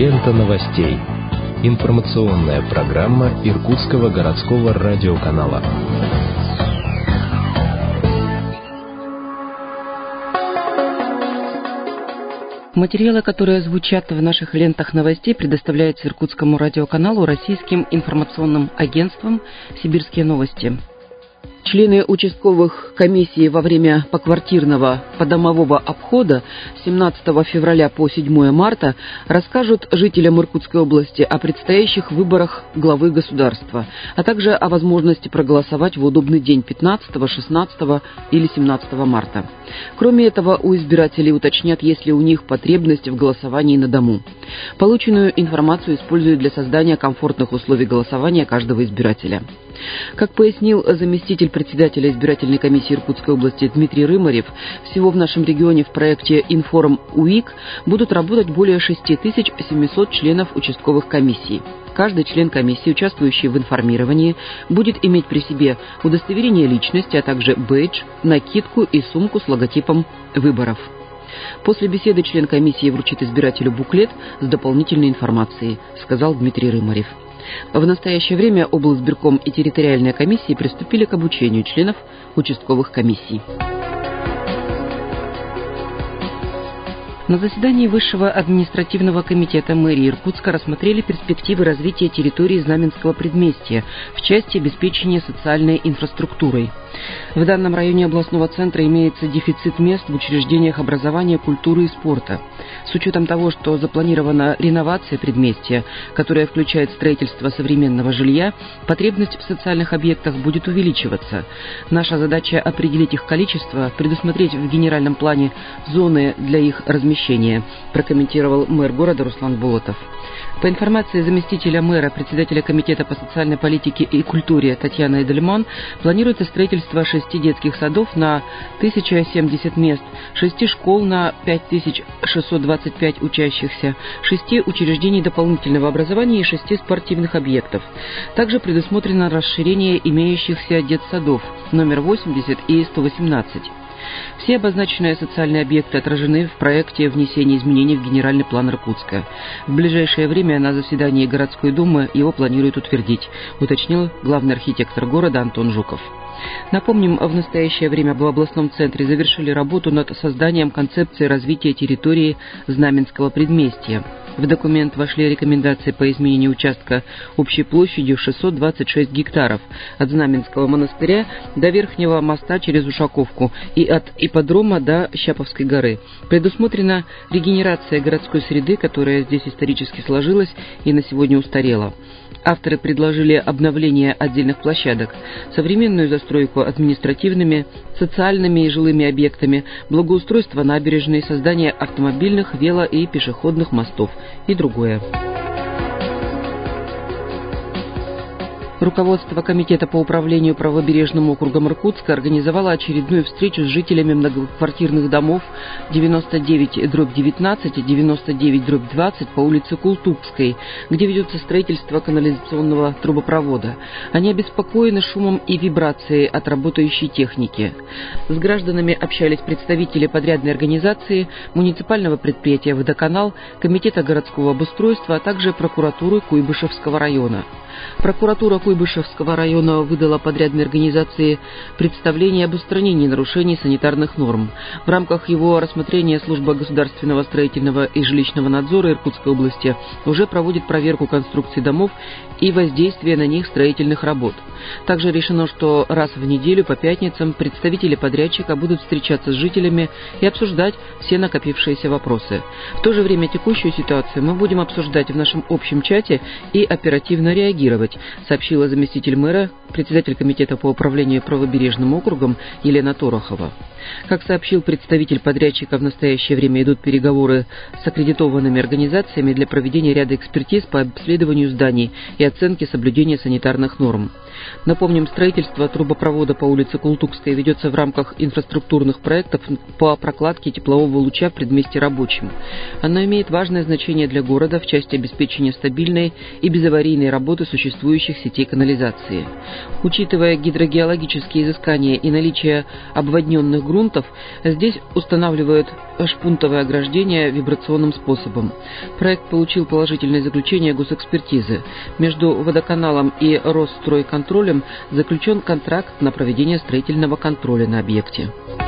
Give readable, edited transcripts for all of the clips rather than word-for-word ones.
Лента новостей. Информационная программа Иркутского городского радиоканала. Материалы, которые звучат в наших лентах новостей, предоставляются Иркутскому радиоканалу российским информационным агентством «Сибирские новости». Члены участковых комиссий во время поквартирного подомового обхода с 17 февраля по 7 марта расскажут жителям Иркутской области о предстоящих выборах главы государства, а также о возможности проголосовать в удобный день 15, 16 или 17 марта. Кроме этого, у избирателей уточнят, есть ли у них потребность в голосовании на дому. Полученную информацию используют для создания комфортных условий голосования каждого избирателя. Как пояснил заместитель председателя избирательной комиссии Иркутской области Дмитрий Рымарев, всего в нашем регионе в проекте «Информ УИК» будут работать более 6700 членов участковых комиссий. Каждый член комиссии, участвующий в информировании, будет иметь при себе удостоверение личности, а также бейдж, накидку и сумку с логотипом выборов. После беседы член комиссии вручит избирателю буклет с дополнительной информацией, сказал Дмитрий Рымарев. В настоящее время облсбирком и территориальные комиссии приступили к обучению членов участковых комиссий. На заседании Высшего административного комитета мэрии Иркутска рассмотрели перспективы развития территории Знаменского предместья в части обеспечения социальной инфраструктурой. В данном районе областного центра имеется дефицит мест в учреждениях образования, культуры и спорта. С учетом того, что запланирована реновация предместья, которая включает строительство современного жилья, потребность в социальных объектах будет увеличиваться. Наша задача — определить их количество, предусмотреть в генеральном плане зоны для их размещения, прокомментировал мэр города Руслан Болотов. По информации заместителя мэра, председателя комитета по социальной политике и культуре Татьяны Эдельман, планируется строительство 6 детских садов на 1070 мест, 6 школ на 5625 учащихся, 6 учреждений дополнительного образования и 6 спортивных объектов. Также предусмотрено расширение имеющихся детсадов номер 80 и 118. Все обозначенные социальные объекты отражены в проекте внесения изменений в генеральный план Иркутска. В ближайшее время на заседании городской думы его планируют утвердить, уточнил главный архитектор города Антон Жуков. Напомним, в настоящее время в областном центре завершили работу над созданием концепции развития территории Знаменского предместья. В документ вошли рекомендации по изменению участка общей площадью 626 гектаров от Знаменского монастыря до Верхнего моста через Ушаковку и от ипподрома до Щаповской горы. Предусмотрена регенерация городской среды, которая здесь исторически сложилась и на сегодня устарела. Авторы предложили обновление отдельных площадок, современную застройку административными, социальными и жилыми объектами, благоустройство набережной, создание автомобильных, вело- и пешеходных мостов и другое. Руководство Комитета по управлению правобережным округом Иркутска организовало очередную встречу с жителями многоквартирных домов 99/19 и 99/20 по улице Култукской, где ведется строительство канализационного трубопровода. Они обеспокоены шумом и вибрацией от работающей техники. С гражданами общались представители подрядной организации, муниципального предприятия «Водоканал», Комитета городского обустройства, а также прокуратуры Куйбышевского района. Прокуратура Куйбышевского района выдала подрядной организации представление об устранении нарушений санитарных норм. В рамках его рассмотрения служба государственного строительного и жилищного надзора Иркутской области уже проводит проверку конструкций домов и воздействия на них строительных работ. Также решено, что раз в неделю по пятницам представители подрядчика будут встречаться с жителями и обсуждать все накопившиеся вопросы. В то же время текущую ситуацию мы будем обсуждать в нашем общем чате и оперативно реагировать, сообщила заместитель мэра, председатель комитета по управлению правобережным округом Елена Торохова. Как сообщил представитель подрядчика, в настоящее время идут переговоры с аккредитованными организациями для проведения ряда экспертиз по обследованию зданий и оценки соблюдения санитарных норм. Напомним, строительство трубопровода по улице Култукская ведется в рамках инфраструктурных проектов по прокладке теплового луча в предместье Рабочем. Оно имеет важное значение для города в части обеспечения стабильной и безаварийной работы существующих сетей канализации. Учитывая гидрогеологические изыскания и наличие обводненных грунтов, здесь устанавливают шпунтовое ограждение вибрационным способом. Проект получил положительное заключение госэкспертизы. Между водоканалом и Росстройконтролем заключен контракт на проведение строительного контроля на объекте.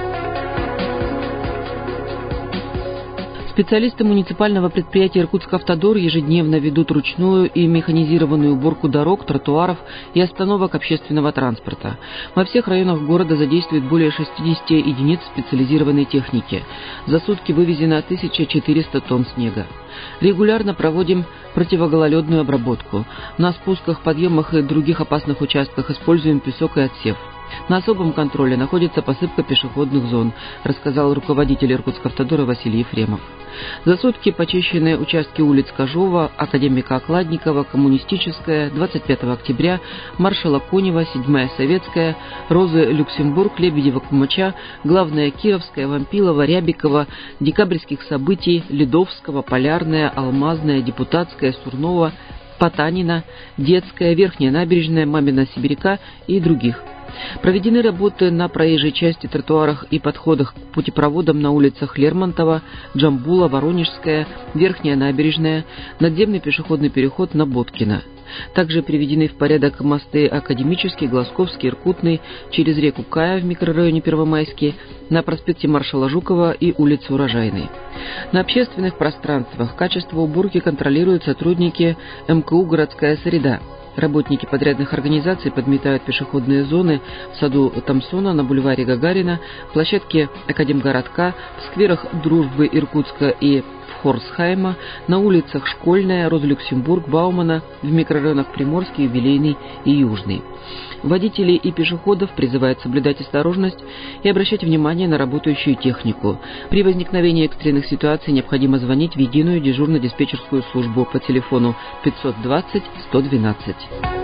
Специалисты муниципального предприятия «Иркутскавтодор» ежедневно ведут ручную и механизированную уборку дорог, тротуаров и остановок общественного транспорта. Во всех районах города задействуют более 60 единиц специализированной техники. За сутки вывезено 1400 тонн снега. Регулярно проводим противогололедную обработку. На спусках, подъемах и других опасных участках используем песок и отсев. На особом контроле находится посыпка пешеходных зон, рассказал руководитель Иркутскавтодора Василий Ефремов. За сутки почищены участки улиц Кожова, Академика Окладникова, Коммунистическая, 25 октября, Маршала Конева, 7-я Советская, Розы Люксембург, Лебедева-Кумача, Главная Кировская, Вампилова, Рябикова, Декабрьских событий, Ледовского, Полярная, Алмазная, Депутатская, Сурнова, Потанина, Детская, Верхняя Набережная, Мамина Сибиряка и других. Проведены работы на проезжей части, тротуарах и подходах к путепроводам на улицах Лермонтова, Джамбула, Воронежская, Верхняя Набережная, надземный пешеходный переход на Боткина. Также приведены в порядок мосты Академический, Глазковский, Иркутный, через реку Кая в микрорайоне Первомайский, на проспекте Маршала Жукова и улице Урожайной. На общественных пространствах качество уборки контролируют сотрудники МКУ «Городская среда». Работники подрядных организаций подметают пешеходные зоны в саду Томсона, на бульваре Гагарина, площадке Академгородка, в скверах Дружбы Иркутска и Хорсхайма, на улицах Школьная, Роза-Люксембург, Баумана, в микрорайонах Приморский, Юбилейный и Южный. Водителей и пешеходов призывают соблюдать осторожность и обращать внимание на работающую технику. При возникновении экстренных ситуаций необходимо звонить в единую дежурно-диспетчерскую службу по телефону 520 112.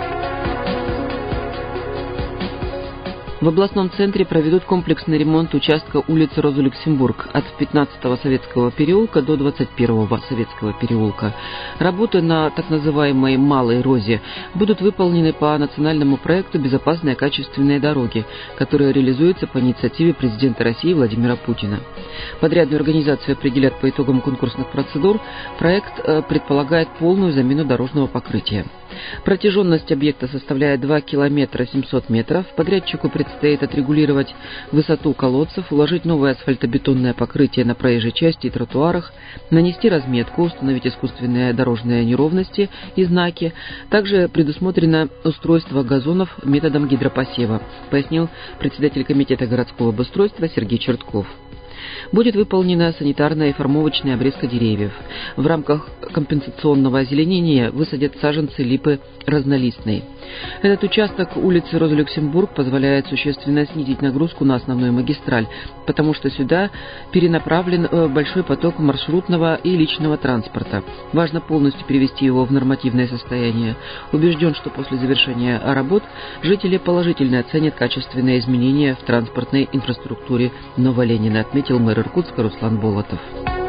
В областном центре проведут комплексный ремонт участка улицы Роза-Люксембург от 15-го Советского переулка до 21-го Советского переулка. Работы на так называемой «Малой Розе» будут выполнены по национальному проекту «Безопасные качественные дороги», который реализуется по инициативе президента России Владимира Путина. Подрядную организацию определят по итогам конкурсных процедур. Проект предполагает полную замену дорожного покрытия. Протяженность объекта составляет 2 километра 700 метров. Подрядчику предстоит отрегулировать высоту колодцев, уложить новое асфальтобетонное покрытие на проезжей части и тротуарах, нанести разметку, установить искусственные дорожные неровности и знаки. Также предусмотрено устройство газонов методом гидропосева, пояснил председатель комитета городского обустройства Сергей Чертков. Будет выполнена санитарная и формовочная обрезка деревьев. В рамках компенсационного озеленения высадят саженцы липы разнолистной. Этот участок улицы Роза-Люксембург позволяет существенно снизить нагрузку на основную магистраль, потому что сюда перенаправлен большой поток маршрутного и личного транспорта. Важно полностью привести его в нормативное состояние. Убежден, что после завершения работ жители положительно оценят качественные изменения в транспортной инфраструктуре Новоленина, отметил мэр Иркутска Руслан Болотов.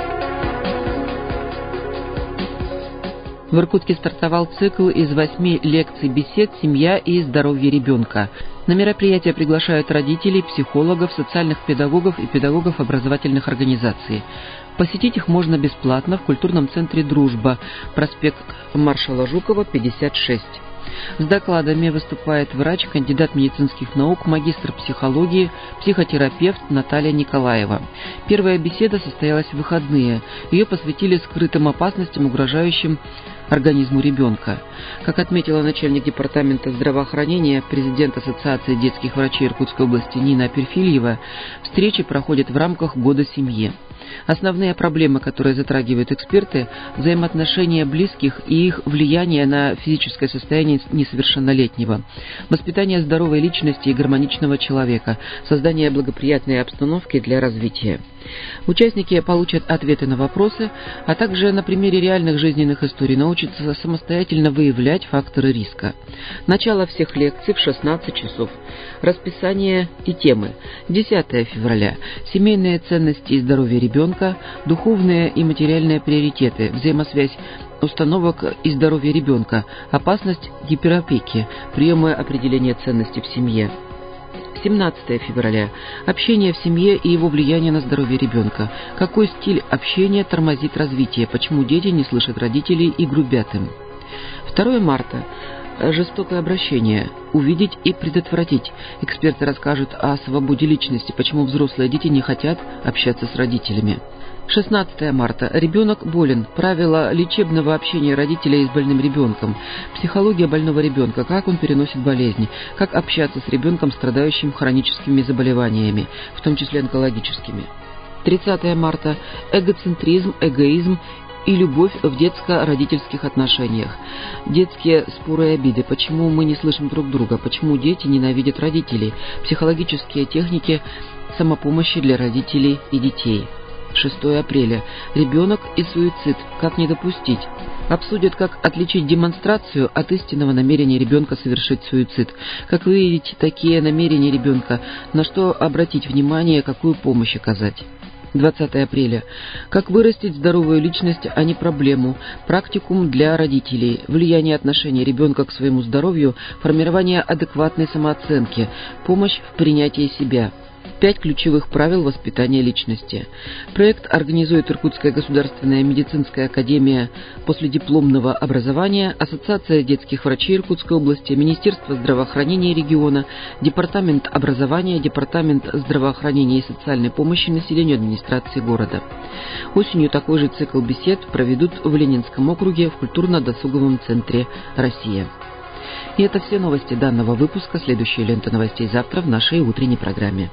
В Иркутске стартовал цикл из 8 лекций-бесед «Семья и здоровье ребенка». На мероприятие приглашают родителей, психологов, социальных педагогов и педагогов образовательных организаций. Посетить их можно бесплатно в культурном центре «Дружба», проспект Маршала Жукова, 56. С докладами выступает врач, кандидат медицинских наук, магистр психологии, психотерапевт Наталья Николаева. Первая беседа состоялась в выходные. Ее посвятили скрытым опасностям, угрожающим организму ребенка. Как отметила начальник департамента здравоохранения, президент Ассоциации детских врачей Иркутской области Нина Перфильева, встречи проходят в рамках Года семьи. Основные проблемы, которые затрагивают эксперты, взаимоотношения близких и их влияние на физическое состояние несовершеннолетнего, воспитание здоровой личности и гармоничного человека, создание благоприятной обстановки для развития. Участники получат ответы на вопросы, а также на примере реальных жизненных историй научатся самостоятельно выявлять факторы риска. Начало всех лекций в 16 часов. Расписание и темы. 10 февраля. Семейные ценности и здоровье ребенка, духовные и материальные приоритеты, взаимосвязь установок и здоровья ребенка, опасность гиперопеки, приемы определения ценностей в семье. 17 февраля. Общение в семье и его влияние на здоровье ребенка. Какой стиль общения тормозит развитие? Почему дети не слышат родителей и грубят им? 2 марта. Жестокое обращение. Увидеть и предотвратить. Эксперты расскажут о свободе личности, почему взрослые дети не хотят общаться с родителями. 16 марта. Ребенок болен. Правила лечебного общения родителей с больным ребенком. Психология больного ребенка. Как он переносит болезни. Как общаться с ребенком, страдающим хроническими заболеваниями, в том числе онкологическими. 30 марта. Эгоцентризм, эгоизм и любовь в детско-родительских отношениях. Детские споры и обиды. Почему мы не слышим друг друга? Почему дети ненавидят родителей? Психологические техники самопомощи для родителей и детей. 6 апреля. Ребенок и суицид. Как не допустить? Обсудят, как отличить демонстрацию от истинного намерения ребенка совершить суицид. Как выявить такие намерения ребенка, на что обратить внимание, какую помощь оказать. 20 апреля. Как вырастить здоровую личность, а не проблему. Практикум для родителей. Влияние отношения ребенка к своему здоровью, формирование адекватной самооценки, помощь в принятии себя. 5 ключевых правил воспитания личности. Проект организует Иркутская государственная медицинская академия последипломного образования, Ассоциация детских врачей Иркутской области, Министерство здравоохранения региона, Департамент образования, Департамент здравоохранения и социальной помощи населению администрации города. Осенью такой же цикл бесед проведут в Ленинском округе в культурно-досуговом центре «Россия». И это все новости данного выпуска. Следующая лента новостей завтра в нашей утренней программе.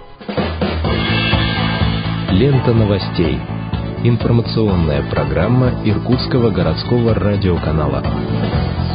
Лента новостей. Информационная программа Иркутского городского радиоканала.